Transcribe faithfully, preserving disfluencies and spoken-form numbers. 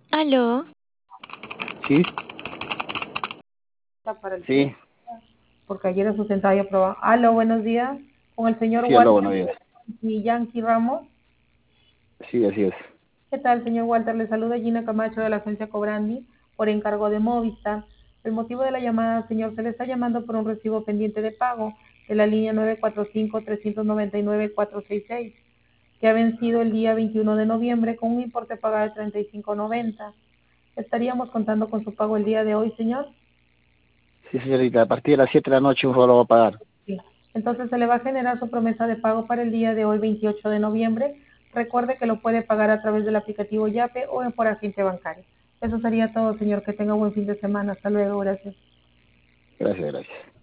Aló, Sí, Para el sí, porque ayer es sustentado y aprobado. Aló, buenos días. Con el señor sí, aló, Walter buenos días. y Yankee Ramos. Sí, así es. ¿Qué tal, señor Walter? Le saluda Gina Camacho de la agencia Cobrandi por encargo de Movistar. El motivo de la llamada, señor, se le está llamando por un recibo pendiente de pago de la línea nueve cuatro cinco, tres nueve nueve, cuatro seis seis, que ha vencido el día veintiuno de noviembre con un importe pagado de treinta y cinco noventa. ¿Estaríamos contando con su pago el día de hoy, señor? Sí, señorita, a partir de las siete de la noche un juego lo va a pagar. Sí. Entonces se le va a generar su promesa de pago para el día de hoy, veintiocho de noviembre. Recuerde que lo puede pagar a través del aplicativo Yape o por agente bancario. Eso sería todo, señor. Que tenga buen fin de semana. Hasta luego. Gracias. Gracias, gracias.